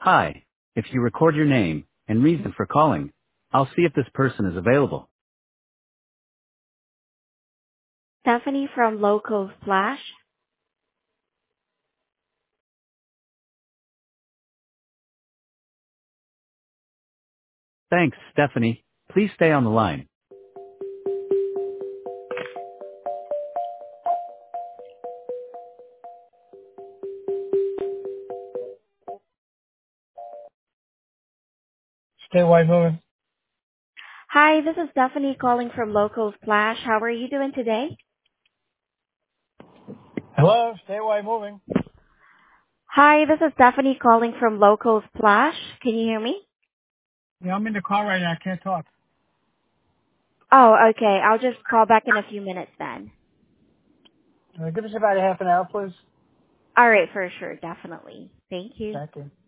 Hi. If you record your name and reason for calling, I'll see if this person is available. Stephanie from Local Flash. Thanks, Stephanie. Please stay on the line. Stay white moving. Hi, this is Stephanie calling from Local Flash. How are you doing today? Hello, stay white moving. Hi, this is Stephanie calling from Local Flash. Can you hear me? Yeah, I'm in the car right now. I can't talk. Oh, okay. I'll just call back in a few minutes then. Give us about a half an hour, please. All right, for sure, definitely. Thank you. Thank you.